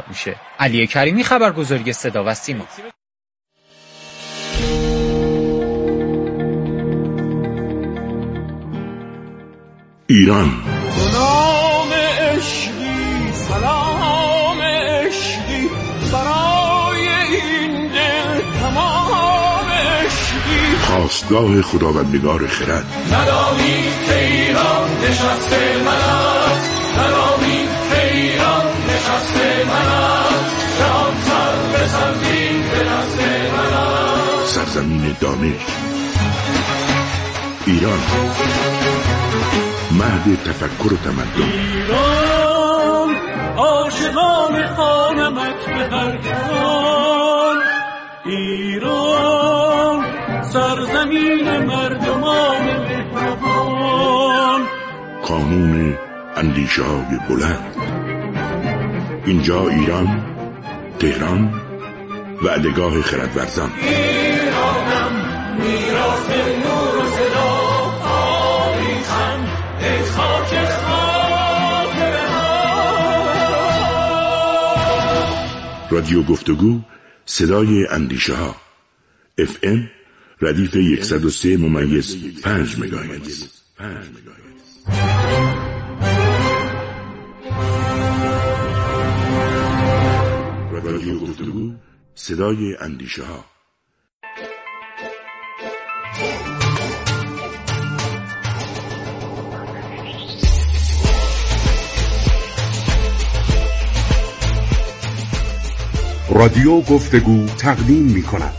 میشه. علی کریمی، خبرگزاری صدا و سیما. ایران سلام عشقی، سلام عشقی، برای این دل تمام عشقی. خواستگاه خداوندگار خرد. ندانی که ایران نشسته من است، ندانی که ایران نشسته من است، جهان سر به سرزین به دست من است. سرزمین دانش ایران، مهد تفکر و تمدن. ایران عاشقان خانمت به هر جهان، ایران سرزمین مردمان مهربان. کانون اندیشه های بلند. اینجا ایران، تهران، وعدهگاه خردورزان. ایرانم میراث نور و صدا، تاریخم ای خاک خاطره ها. رادیو گفتگو، صدای اندیشه ها. FM ردیف 103.5 مگاهرتز. رادیو گفتگو، صدای اندیشه ها. رادیو گفتگو تقدیم می کند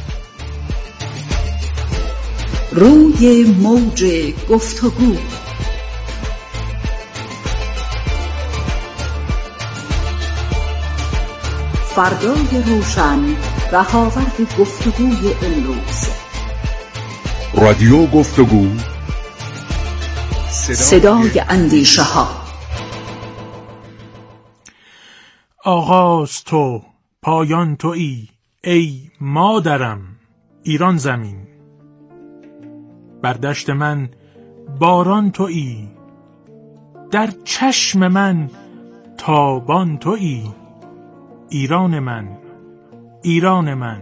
روی موج گفتگو. فردای روشن، رهاورد گفتگوی امروز. رادیو گفتگو، صدای اندیشه ها. آغاز تو، پایان تویی ای مادرم ایران زمین. بر دشت من باران تویی، در چشم من تابان تویی. ایران من، ایران من،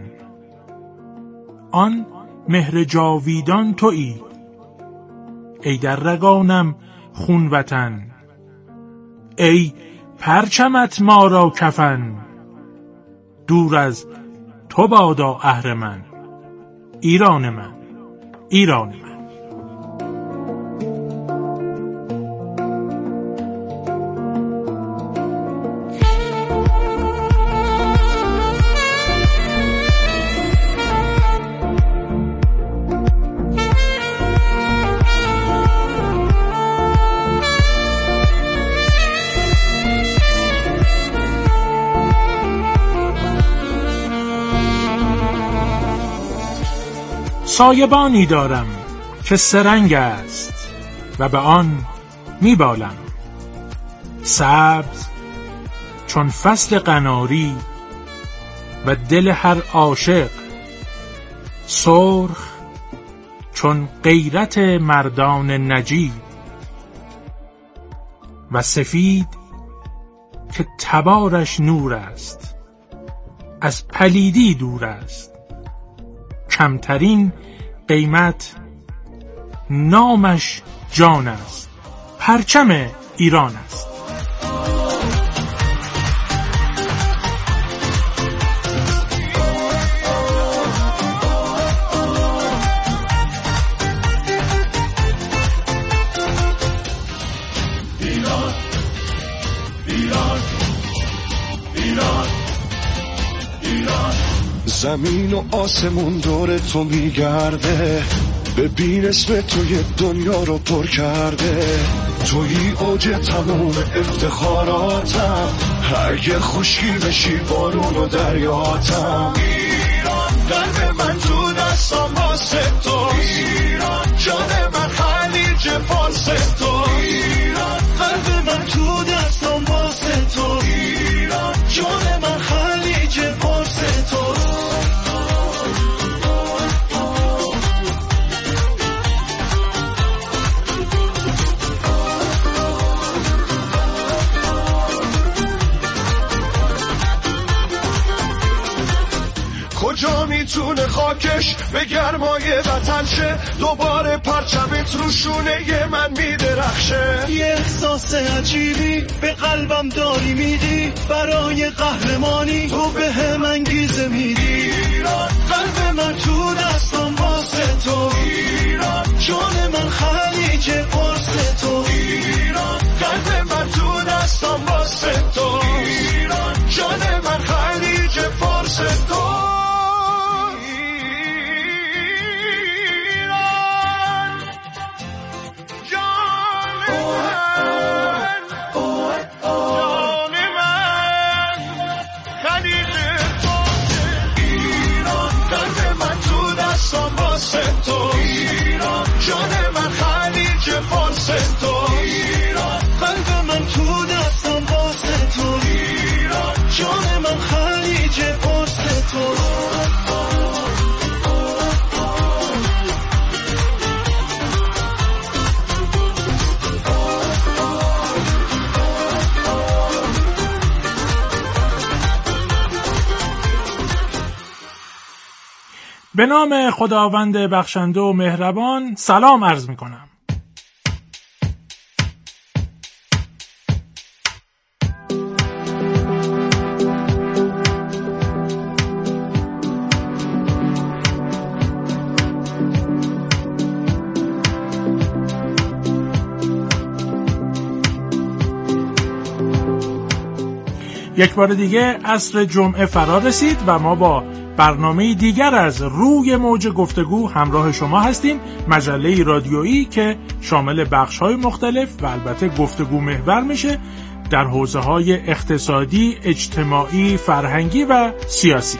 آن مهر جاویدان تویی. ای در رگانم خون وطن، ای پرچمت ما را کفن. دور از تو بادا اهرمن، ایران من، ایران من. سایبانی دارم که سرنگ است و به آن میبالم. سبز چون فصل قناری و دل هر عاشق، سرخ چون غیرت مردان نجیب، و سفید که تبارش نور است، از پلیدی دور است. کمترین قیمت نامش جان است، پرچم ایران است. ایران، ایران، ایران، ایران. زمین و آسمون دور تو میگرده، ببین اسم توی دنیا رو پر کرده. توی اوج تموم افتخاراتم، اگه خشکی بشی بارون و دریاتم. ایران قلب من تو دستم واسه تو، ایران جان من خلیج فارس تو، ایران قلب من تو دستم واسه تو، ایران جان من خلیج فارس تو. کجا میتونه خاکش به گرمای وطن شه، دوباره پرچمت رو شونه من میدرخشه. یه احساس عجیبی به قلبم داری میدی، برای قهرمانی تو به هم انگیزه میدی. قلب من تو دستم واسه تو، جان من خلیج فارس تو. قلب من تو دستم واسه تو، جان من خلیج فارس تو. به نام خداوند بخشنده و مهربان سلام عرض می کنم. یک بار دیگه عصر جمعه فرا رسید و ما با برنامه دیگر از روی موج گفتگو همراه شما هستیم. مجله رادیویی که شامل بخش‌های مختلف و البته گفتگو محور میشه در حوزه‌های اقتصادی، اجتماعی، فرهنگی و سیاسی.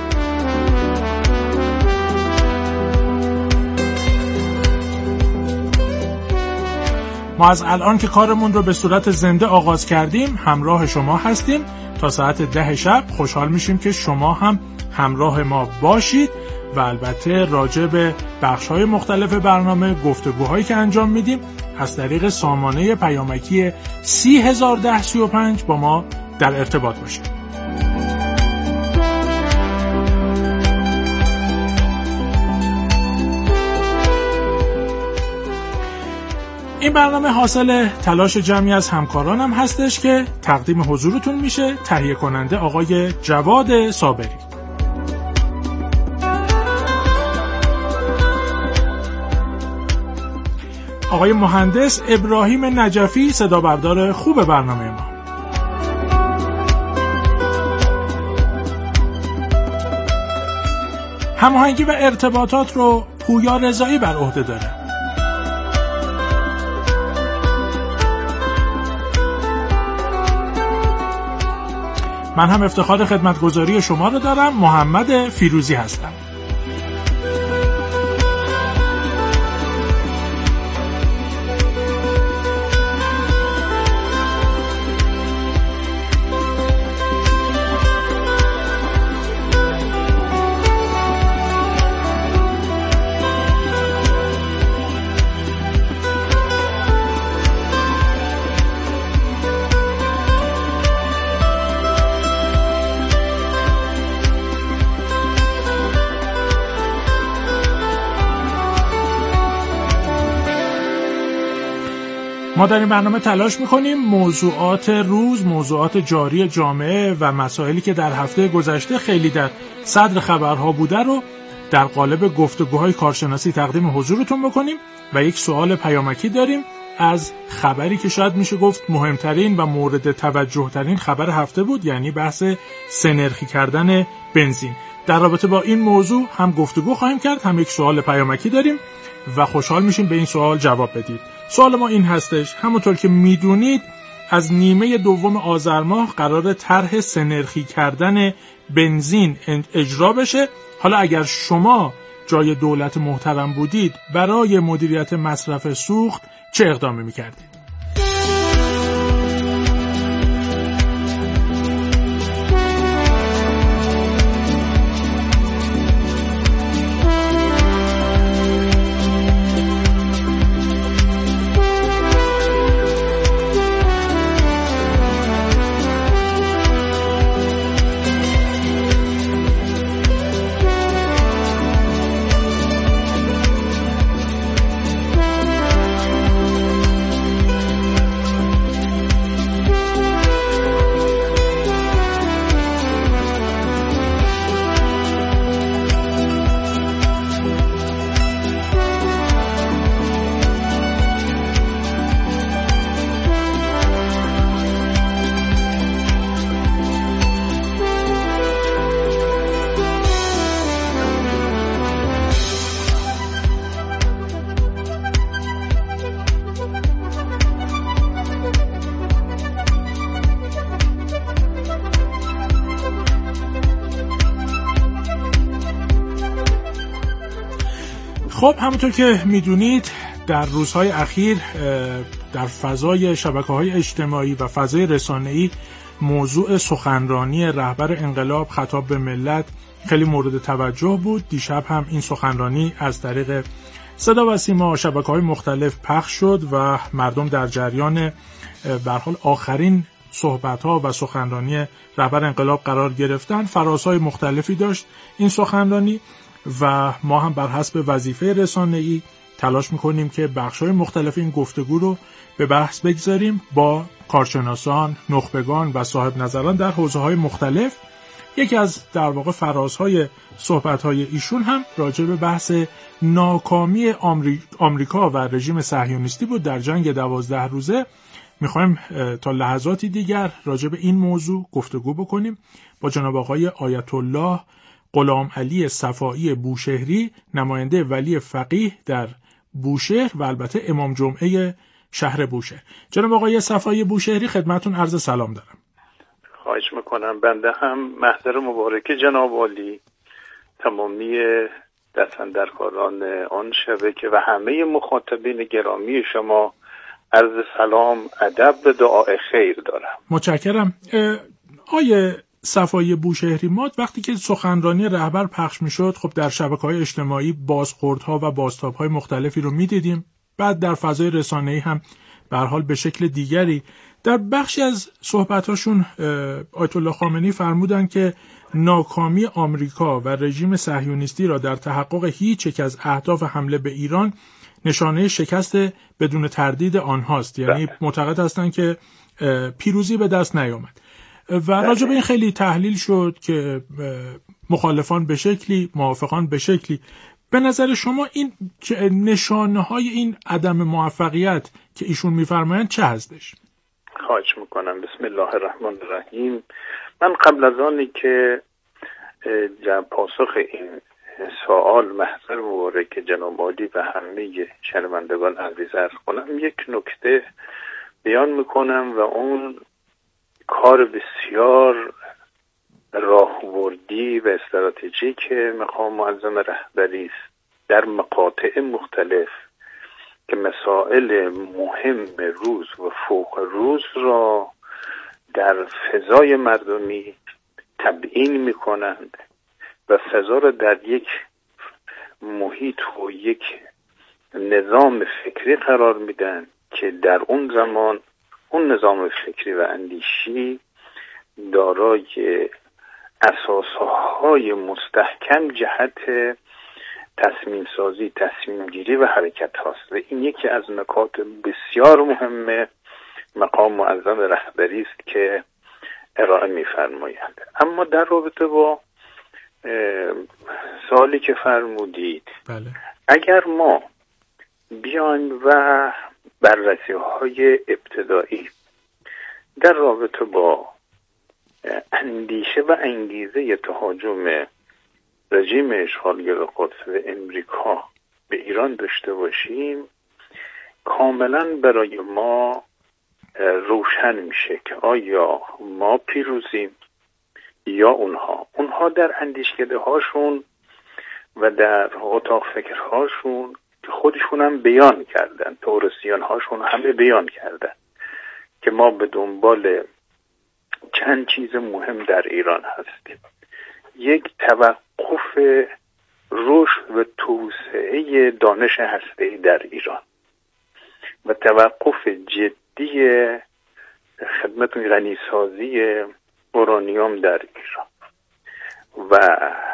ما از الان که کارمون رو به صورت زنده آغاز کردیم همراه شما هستیم تا ساعت 10 شب. خوشحال میشیم که شما هم همراه ما باشید و البته راجع به بخش‌های مختلف برنامه گفتگوهایی که انجام میدیم از طریق سامانه پیامکی 301035 با ما در ارتباط باشید. این برنامه حاصل تلاش جمعی از همکارانم هستش که تقدیم حضورتون میشه. تهیه کننده آقای جواد صابری، آقای مهندس ابراهیم نجفی صدا بردار خوب برنامه ما، هماهنگی و ارتباطات رو پویا رضایی بر عهده داره. من هم افتخار خدمتگزاری شما رو دارم. محمد فیروزی هستم. ما در این برنامه تلاش میکنیم موضوعات روز، موضوعات جاری جامعه و مسائلی که در هفته گذشته خیلی در صدر خبرها بوده رو در قالب گفتگوهای کارشناسی تقدیم حضورتون بکنیم و یک سوال پیامکی داریم از خبری که شاید میشه گفت مهمترین و مورد توجه ترین خبر هفته بود، یعنی بحث سه‌نرخی کردن بنزین. در رابطه با این موضوع هم گفتگو خواهیم کرد، هم یک سوال پیامکی داریم و خوشحال میشیم به این سوال جواب بدید. سوال ما این هستش: همونطور که میدونید از نیمه دوم آذر ماه قرار طرح سه‌نرخی کردن بنزین اجرا بشه. حالا اگر شما جای دولت محترم بودید برای مدیریت مصرف سوخت چه اقدامی میکردید؟ خب همونطور که میدونید در روزهای اخیر در فضای شبکه‌های اجتماعی و فضای رسانه‌ای موضوع سخنرانی رهبر انقلاب خطاب به ملت خیلی مورد توجه بود. دیشب هم این سخنرانی از طریق صدا و سیما شبکه‌های مختلف پخش شد و مردم در جریان به هر حال آخرین صحبت‌ها و سخنرانی رهبر انقلاب قرار گرفتن. فرازهای مختلفی داشت این سخنرانی و ما هم بر حسب وظیفه رسانه‌ای تلاش می‌کنیم که بخش‌های مختلف این گفتگو رو به بحث بگذاریم با کارشناسان، نخبگان و صاحب نظران در حوزه‌های مختلف. یکی از در واقع فرازهای صحبت‌های ایشون هم راجع به بحث ناکامی آمریکا و رژیم صهیونیستی بود در جنگ 12 روزه. می‌خوایم تا لحظاتی دیگر راجع به این موضوع گفتگو بکنیم با جناب آقای آیت الله غلام علی صفایی بوشهری، نماینده ولی فقیه در بوشهر و البته امام جمعه شهر بوشهر. جناب آقای صفایی بوشهری خدمتتون عرض سلام دارم. خواهش میکنم. بنده هم محضر مبارک جناب عالی، تمامی دستاندرکاران آن شبکه و همه مخاطبین گرامی شما عرض سلام، ادب و دعای خیر دارم. متشکرم. آقای صفایی بوشهری، ما وقتی که سخنرانی رهبر پخش میشد خب در شبکه‌های اجتماعی بازخوردها و بازتاب‌های مختلفی رو میدیدیم. بعد در فضای رسانه‌ای هم به هر حال به شکل دیگری در بخشی از صحبتاشون آیت الله خامنه‌ای فرمودن که ناکامی آمریکا و رژیم صهیونیستی را در تحقق هیچ یک از اهداف حمله به ایران نشانه شکست بدون تردید آنهاست. یعنی معتقد هستند که پیروزی به دست نیامد و راجع به این خیلی تحلیل شد که مخالفان به شکلی، موافقان به شکلی. به نظر شما این نشانه‌های این عدم موفقیت که ایشون می‌فرمایند چه هستش؟ خواهش میکنم. بسم الله الرحمن الرحیم. من قبل از آنی که پاسخ این سوال محضر مبارک جناب عالی و همه شنوندگان عزیز عرض کنم، یک نکته بیان میکنم و اون کار بسیار راهبردی و استراتژیک مقام معظم رهبری است در مقاطع مختلف که مسائل مهم روز و فوق روز را در فضای مردمی تبیین می‌کنند و فضا را در یک محیط و یک نظام فکری قرار میدن که در اون زمان اون نظام فکری و اندیشی دارای اساسهای مستحکم جهت تصمیم سازی، تصمیم گیری و حرکت هاست و این یکی از نکات بسیار مهم مقام معظم رهبری است که ارائه می‌فرمایند. اما در رابطه با سوالی که فرمودید، بله. اگر ما بیایم و بررسی‌های ابتدایی در رابطه با اندیشه و انگیزه تهاجم رژیم اشغالگر قدس و امریکا به ایران داشته باشیم، کاملا برای ما روشن میشه که آیا ما پیروزیم یا اونها در اندیشکده هاشون و در اتاق فکرهاشون که خودشون هم بیان کردن، تئوریسین هاشون همه بیان کردن که ما به دنبال چند چیز مهم در ایران هستیم. یک، توقف رشد و توسعه دانش هسته‌ای در ایران و توقف جدی خدمت غنیسازی اورانیوم در ایران و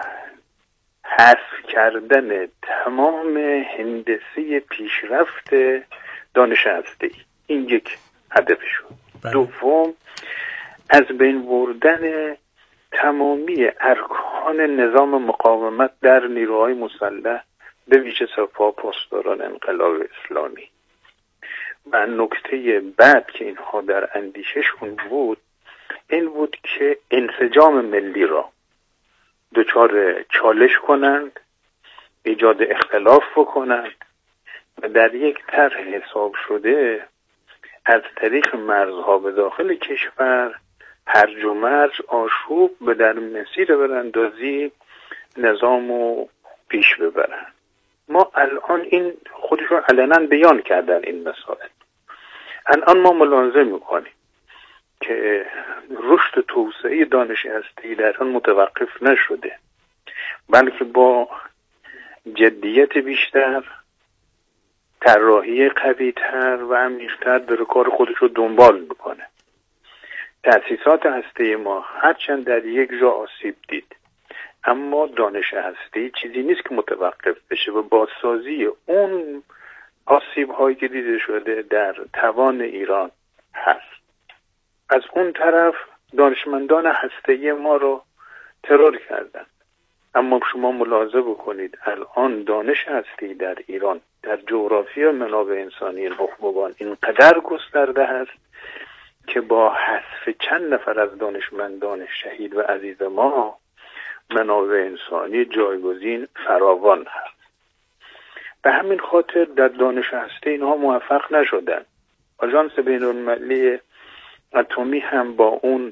حذف کردن تمام هندسه پیشرفت دانش هسته‌ای. این یک هدفشون. دوم، از بین بردن تمامی ارکان نظام مقاومت در نیروهای مسلح به ویژه سپاه پاسداران انقلاب اسلامی. و نکته بعد که اینها در اندیششون بود این بود که انسجام ملی را دچار چالش کنند، ایجاد اختلاف بکنند و در یک طرح حساب شده از طریق مرزها به داخل کشور هرج و مرج آشوب به در مسیر براندازی نظام رو پیش ببرن. ما الان این خودشون علنا بیان کردن این مسائل. الان ما ملاحظه میکنیم که رشد توسعه دانش هسته‌ای در آن متوقف نشده، بلکه با جدیت بیشتر، طراحی قوی‌تر و عمیق‌تر داره کار خودش رو دنبال میکنه. تأسیسات هسته‌ای ما هرچند در یک جا آسیب دید، اما دانش هسته‌ای چیزی نیست که متوقف بشه و بازسازی اون آسیب‌هایی که دیده شده در توان ایران هست. از اون طرف دانشمندان هسته‌ای ما رو ترور کردن، اما شما ملاحظه بکنید الان دانش هسته‌ای در ایران در جغرافی منابع انسانی نخبگان اینقدر گسترده است که با حذف چند نفر از دانشمندان شهید و عزیز ما منابع انسانی جایگزین فراوان هست. به همین خاطر در دانش هسته اینها موفق نشدن. آژانس بین‌المللی اتمی هم با اون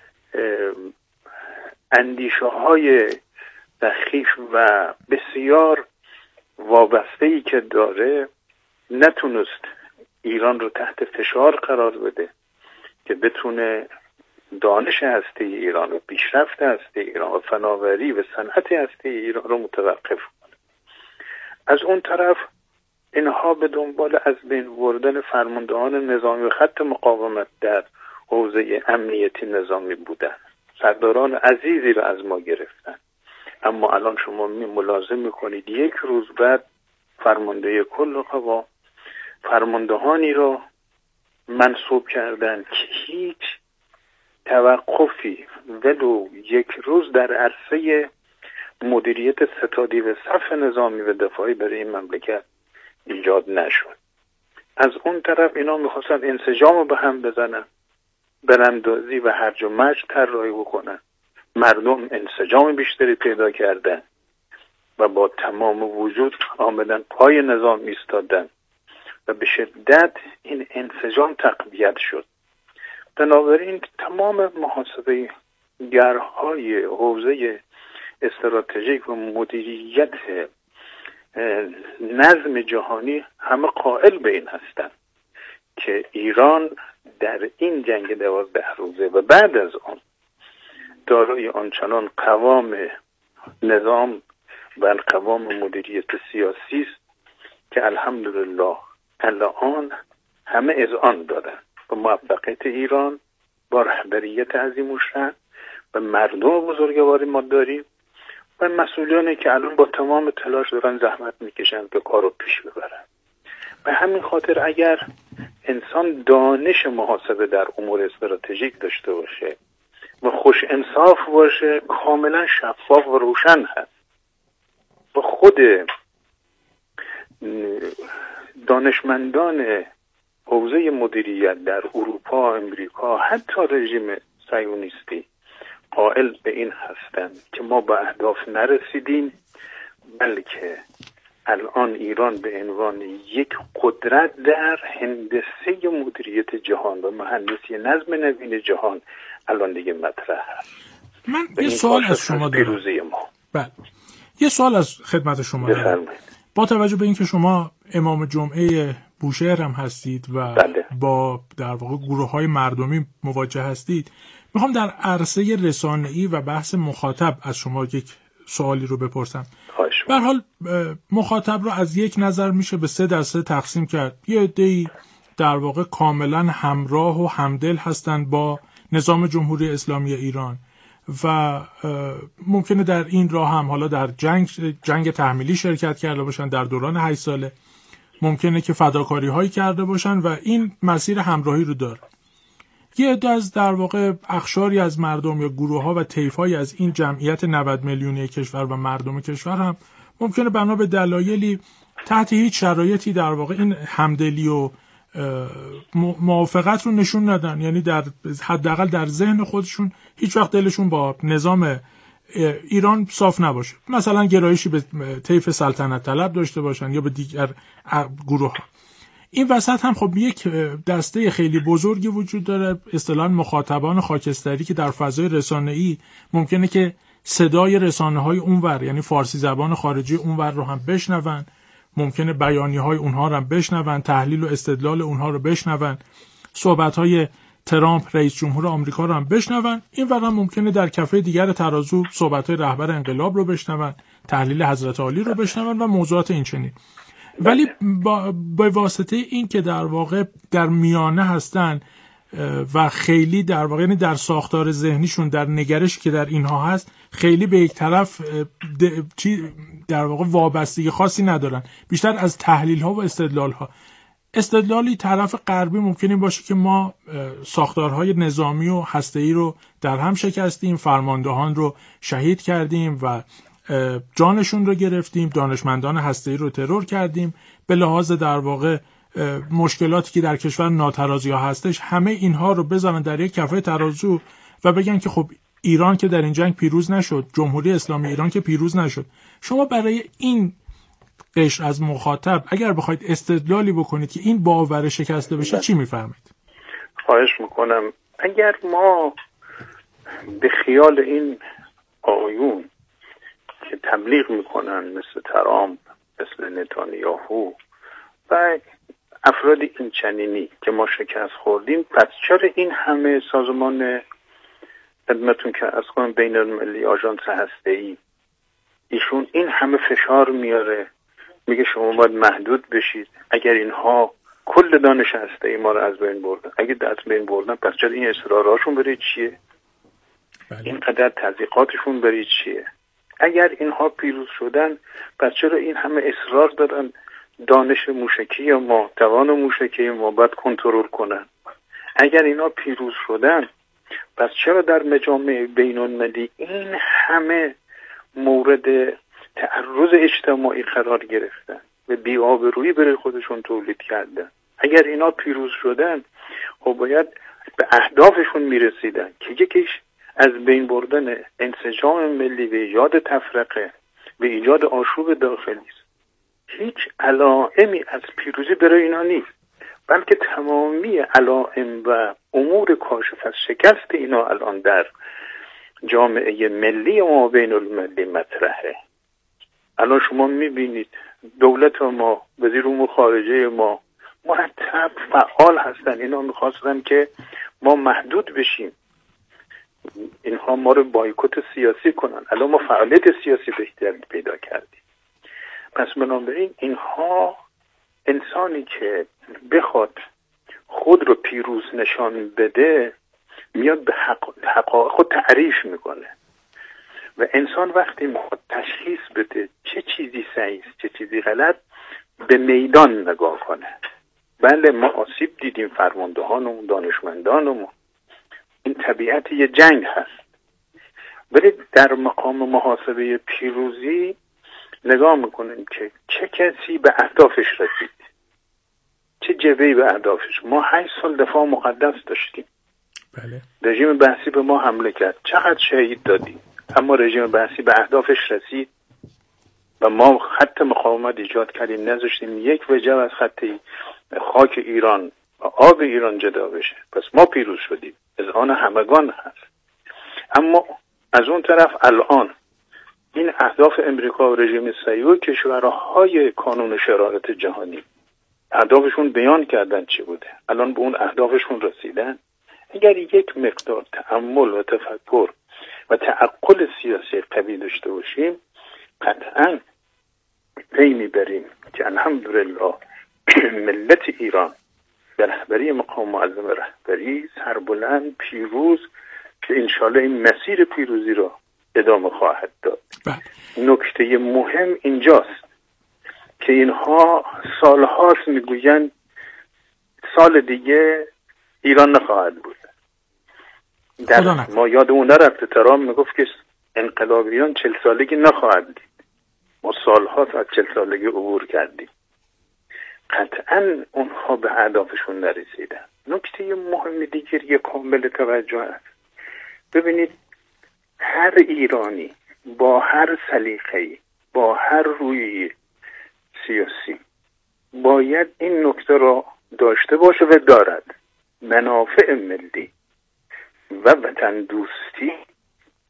اندیشه های دقیق و بسیار وابسته‌ای که داره نتونست ایران رو تحت فشار قرار بده که بتونه دانش هسته ایران و پیشرفت هسته ایران و فناوری و صنعت هسته ایران رو متوقف کنه. از اون طرف اینها به دنبال از بین بردن فرماندهان نظامی و خط مقاومت در حوزه امنیتی نظامی بودن. سرداران عزیزی رو از ما گرفتن، اما الان شما ملاحظه میکنید یک روز بعد فرمانده کل قوا فرماندهانی رو منصوب کردن که هیچ توقفی ولو یک روز در عرصه مدیریت ستادی و صف نظامی و دفاعی برای این مملکت ایجاد نشد. از اون طرف اینا میخواستن انسجام رو به هم بزنن، براندازی و هرج و مرج طراحی بکنن. مردم انسجام بیشتری پیدا کردن و با تمام وجود آمدن پای نظام ایستادن و به شدت این انسجام تقویت شد. بنابراین تمام محاسبه گرهای حوزه استراتژیک و مدیریت نظم جهانی همه قائل به این هستند که ایران در این جنگ 12 روزه و بعد از آن دارای آنچنان قوام نظام و قوام مدیریت سیاسی است که الحمدلله الان همه اذعان دادن به موفقیت ایران با رهبریت عظیم الشأن و مردم بزرگوار ما داریم و مسئولانی که الان با تمام تلاش دارن زحمت میکشن که کارو پیش ببرن. به همین خاطر اگر انسان دانش محاسبه در امور استراتژیک داشته باشه و خوش انصاف باشه، کاملا شفاف و روشن هست. و خود دانشمندان حوزه مدیریت در اروپا، امریکا، حتی رژیم صهیونیستی قائل به این هستند که ما به اهداف نرسیدیم، بلکه الان ایران به عنوان یک قدرت در هندسه مدیریت جهان و مهندسی نظم نوین جهان الان دیگه مطرح هست. من یه سوال از شما دارم. بله. یه سوال از خدمت شما دارم. با توجه به اینکه شما امام جمعه بوشهر هم هستید و با در واقع گروه‌های مردمی مواجه هستید، میخوام در عرصه رسانه‌ای و بحث مخاطب از شما یک سوالی رو بپرسم. به هر حال مخاطب رو از یک نظر میشه به 3 دسته تقسیم کرد. یه عده‌ای در واقع کاملا همراه و همدل هستند با نظام جمهوری اسلامی ایران و ممکنه در این راه هم حالا در جنگ تحمیلی شرکت کرده باشن در دوران 8 ساله، ممکنه که فداکاری هایی کرده باشن و این مسیر همراهی رو داره. یه عده از در واقع اقشاری از مردم یا گروه ها و طیف های از این جمعیت 90 میلیونی کشور و مردم کشور هم ممکنه بنا به دلایلی تحت هیچ شرایطی در واقع این همدلی و موافقت رو نشون ندن، یعنی در حداقل در ذهن خودشون هیچ وقت دلشون با نظام ایران صاف نباشه، مثلا گرایشی به طیف سلطنت طلب داشته باشن یا به دیگر گروه ها. این وسط هم خب یک دسته خیلی بزرگی وجود داره، اصطلاحاً مخاطبان خاکستری که در فضای رسانه‌ای ممکنه که صدای رسانه‌های اونور، یعنی فارسی زبان خارجی اونور رو هم بشنون ممکنه بیانیه‌های اونها رو بشنون، تحلیل و استدلال اونها رو بشنون، صحبت‌های ترامپ رئیس جمهور آمریکا رو هم بشنون. این ورم ممکنه در کفه دیگر ترازو صحبت‌های رهبر انقلاب رو بشنون، تحلیل حضرت عالی رو بشنون و موضوعات این چنین. ولی با واسطه این که در واقع در میانه هستن و خیلی در واقع یعنی در ساختار ذهنیشون، در نگرشی که در اینها هست، خیلی به یک طرف در واقع وابستگی خاصی ندارن، بیشتر از تحلیل ها و استدلال ها. استدلالی طرف غربی ممکن این باشه که ما ساختارهای نظامی و هسته‌ای رو در هم شکستیم، فرماندهان رو شهید کردیم و جانشون رو گرفتیم، دانشمندان هسته‌ای رو ترور کردیم، به لحاظ در واقع مشکلاتی که در کشور ناترازی‌ها هستش، همه اینها رو بذارن در یک کفه ترازو و بگن که خب ایران که در این جنگ پیروز نشد، جمهوری اسلامی ایران که پیروز نشد. شما برای این قشر از مخاطب اگر بخواید استدلالی بکنید که این باور شکسته بشه چی میفرمایید؟ خواهش میکنم اگر ما به خیال این آقایون که تبلیغ میکنن مثل ترامپ، مثل نتانیاهو و افراد این چنینی که ما شکست خوردیم، پس چرا این همه سازمان خدمتون که از کنم بین المللی آژانس هسته‌ای ایشون این همه فشار میاره، میگه شما باید محدود بشید، اگر اینها کل دانش هسته‌ای ما رو از بین بردن، اگه از بین بردن پس چرا این اصراراشون برای چیه؟ اینقدر تضییقاتشون برای چیه؟ اگر اینها پیروز شدن پس چرا این همه اصرار دارن دانش موشکی ما، توان موشکی ما باید کنترل کنن؟ اگر اینا پیروز شدن پس چرا در مجامع بین المللی این همه مورد تعرض اجتماعی قرار گرفتن و بی‌آبرویی برای خودشون تولید کردن؟ اگر اینا پیروز شدن خب باید به اهدافشون میرسیدن که یکیش از بین بردن انسجام ملی و ایجاد تفرقه و ایجاد آشوب داخلی است. هیچ علائمی از پیروزی برای اینا نیست، بلکه تمامی علائم و امور کاشف از شکست اینا الان در جامعه ملی ما بین المللی مطرحه. الان شما میبینید دولت ما، وزیر امور خارجه ما مرتب فعال هستن، اینا میخواستن که ما محدود بشیم، اینها ما رو بایکوت سیاسی کنن. الان ما فعالیت سیاسی بهتری پیدا کردیم. پس بنابراین اینها انسانی که بخواد خود رو پیروز نشان بده میاد به حقایق خود تعریف میکنه و انسان وقتی میخواد تشخیص بده چه چیزی صحیح است چه چیزی غلط به میدان نگاه کنه. بله ما آسیب دیدیم، فرماندهانمون، دانشمندانمون، این طبیعت یه جنگ هست، ولی در مقام محاسبه پیروزی نگاه میکنیم که چه کسی به اهدافش رسید، چه جبهه‌ای به اهدافش. ما 8 سال دفاع مقدس داشتیم. بله. رژیم بحثی به ما حمله کرد، چقدر شهید دادیم، اما رژیم بحثی به اهدافش رسید و ما خط مقاومت ایجاد کردیم، نذاشتیم یک وجه از خط خاک ایران و آب ایران جدا بشه. پس ما پیروز شدیم، از آن همگان هست. اما از اون طرف الان این اهداف امریکا و رژیم صهیونی کشورهای کانون شرارت جهانی اهدافشون بیان کردن چی بوده، الان به اون اهدافشون رسیدن. اگر یک مقدار تأمل و تفکر و تعقل سیاسی قوی داشته باشیم قطعا پی میبریم که الحمدلله ملت ایران در رهبری مقام معظم رهبری سربلند پیروز که انشالله این مسیر پیروزی را ادامه خواهد داد. نکته مهم اینجاست که اینها سالهاست میگوین سال دیگه ایران نخواهد بود. ما یادمون نرفته ترامپ میگفت که انقلابیان 40 سالگی نخواهد دید. ما سالهاست از 40 سالگی عبور کردیم. قطعا اونها به اهدافشون نرسیدن. نکته مهم دیگری کامل توجه است. ببینید هر ایرانی با هر سلیقه‌ای، با هر رویی سیاسی باید این نکته را داشته باشه و دارد: منافع ملی و وطن دوستی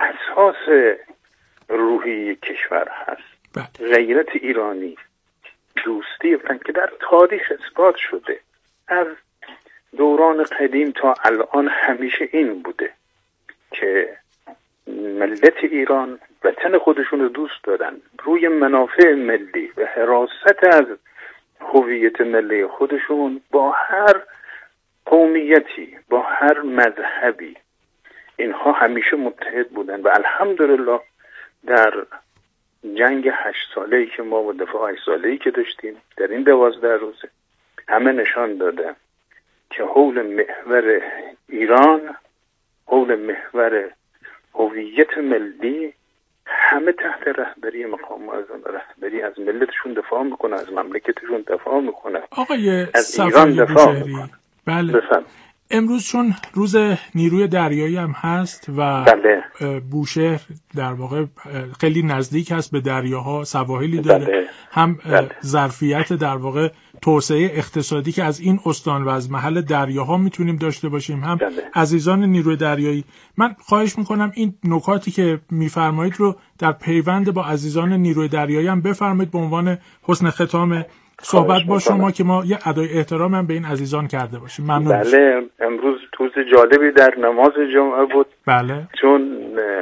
اساس روحی کشور هست. غیرت ایرانی دوستی که در تاریخ اثبات شده، از دوران قدیم تا الان همیشه این بوده که ملت ایران وطن خودشون رو دوست دارن، روی منافع ملی و حراست از هویت ملی خودشون با هر قومیتی، با هر مذهبی، اینها همیشه متحد بودن و الحمدلله در جنگ 8 ساله‌ای که ما و دفاع 8 ساله‌ای که داشتیم در این 12 روزه همه نشان دادن که حول محور ایران، حول محور هویت ملی، همه تحت رهبری مقام معظم رهبری از ملتشون دفاع میکنن، از مملکتشون دفاع میکنن، آقای از ایران دفاع میکنن. بله. امروز چون روز نیروی دریایی هم هست و بله. بوشهر در واقع خیلی نزدیک هست به دریاها، سواحلی داره، بله. هم بله. ظرفیت در واقع توسعه اقتصادی که از این استان و از محل دریاها میتونیم داشته باشیم، هم بله. عزیزان نیروی دریایی. من خواهش میکنم این نکاتی که میفرمایید رو در پیوند با عزیزان نیروی دریایی هم بفرمایید به عنوان حسن ختام صحبت با شما که ما یه ادای احترام هم به این عزیزان کرده باشیم. ممنون. بله. امروز روز جالبی در نماز جمعه بود. بله. چون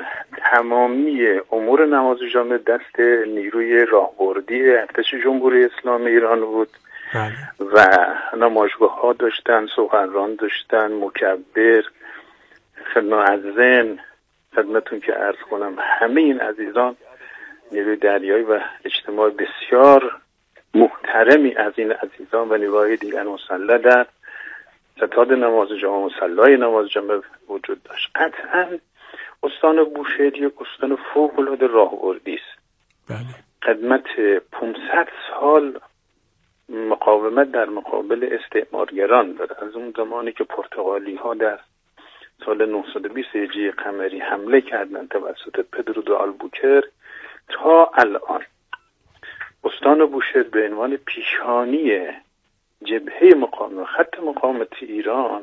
تمامی امور نماز جمعه دست نیروی راهبردی ارتش جمهوری اسلامی ایران بود. بله. و نمازگاه ها داشتن، سخنران داشتن، مکبر، خدمتون که عرض کنم همه این عزیزان نیروی دریایی و اجتماع بسیار محترمی از این عزیزان و نیروهای دیگر مسلح در ستاد نماز جمعه، مصلای نماز جمعه وجود داشت. قطعا استان بوشهر یک استان فوق‌العاده راهبردی است. بله. خدمت 500 سال مقاومت در مقابل استعمارگران داره. از اون زمانی که پرتغالی ها در سال 920 هجری قمری حمله کردند توسط پدرو دو آلبوکر تا الان استان بوشهر به عنوان پیشانی جبهه مقاومت، خط مقاومت ایران،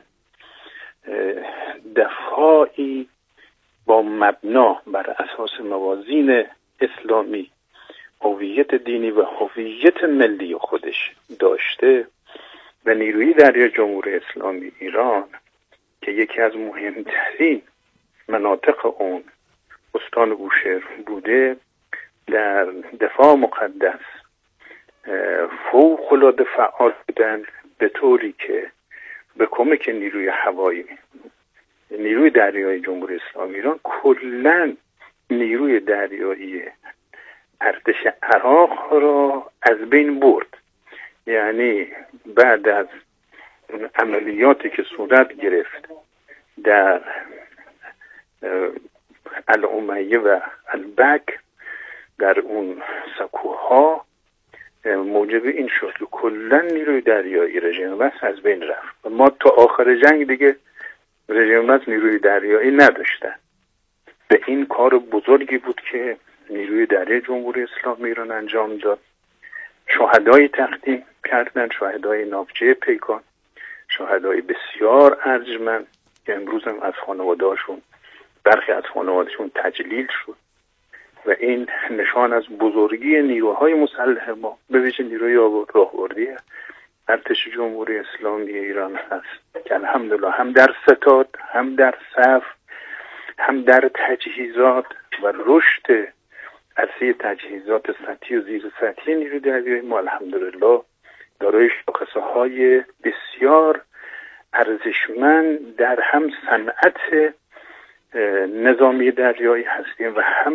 دفاعی با مبنا بر اساس موازین اسلامی، هویت دینی و هویت ملی خودش داشته و نیروی دریایی جمهوری اسلامی ایران که یکی از مهمترین مناطق اون استان بوشهر بوده، در دفاع مقدس فوق‌العاده فعال بودن، به طوری که به کمک نیروی هوایی، نیروی دریایی جمهوری اسلامی ایران، کلاً نیروی دریایی ارتش عراق را از بین برد. یعنی بعد از اون عملیاتی که صورت گرفت در الامیه و البک، در اون سکوها، موجب این شد که کلا نیروی دریایی رژیم مصر از بین رفت و ما تا آخر جنگ دیگه رژیم مصر نیروی دریایی نداشتن. به این کار بزرگی بود که نیروی دریایی جمهوری اسلامی ایران انجام داد. شهدای تقدیم کردن، شهدای ناوچه پیکان، شهدای بسیار ارجمند که امروز هم از خانواده‌هاشون، برخی از خانواده‌شون تجلیل شد و این نشان از بزرگی نیروهای مسلح ما، به ویژه نیروی راهبردی ارتش جمهوری اسلامی ایران هست که الحمدلله هم در ستاد، هم در صف، هم در تجهیزات و رشد عرصه تجهیزات سطحی و زیر سطحی نیروی دریایی ما الحمدلله دارای شاخصه‌های بسیار ارزشمند در هم صنعت نظامی دریایی هستیم و هم